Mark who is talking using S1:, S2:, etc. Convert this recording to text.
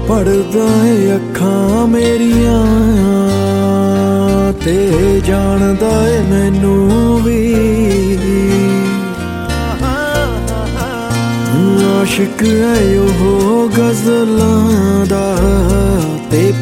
S1: पढ़दा है अखां मेरियां ते जानदा है मैनू भी। आशिक है ओह गज़लां दा ते